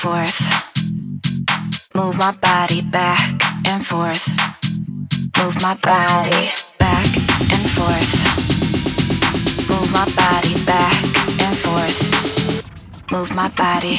forth. Move my body back and forth. Move my body back and forth. Move my body back and forth. Move my body.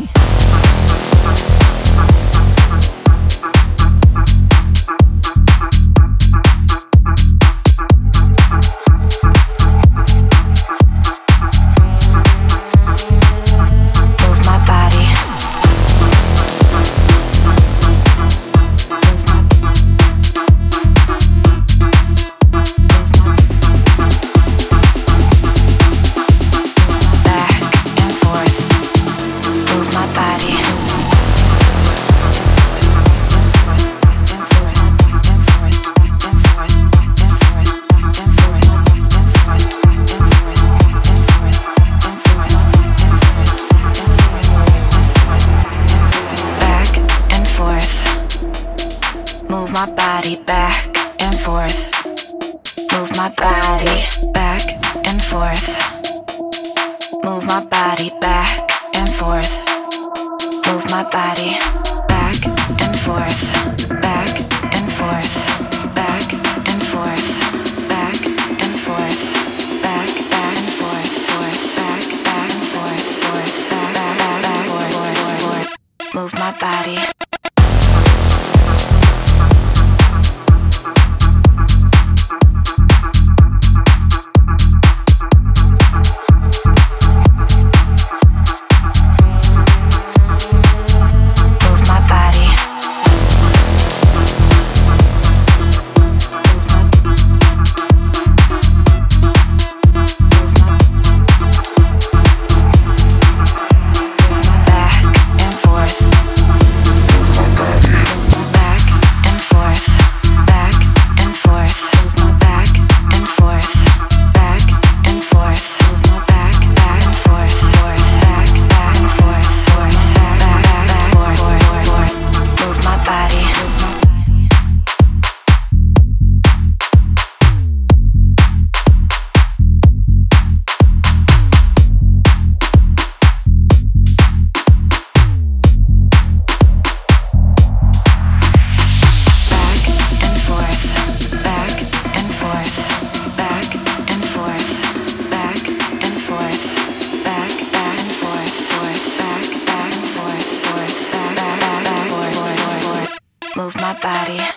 Move my body back and forth. Move my body back and forth. Move my body back and forth. Move my body back and forth. Back and forth. Back and forth. Back and forth. Back and forth. Back and forth. Back. Move my body. Move my body.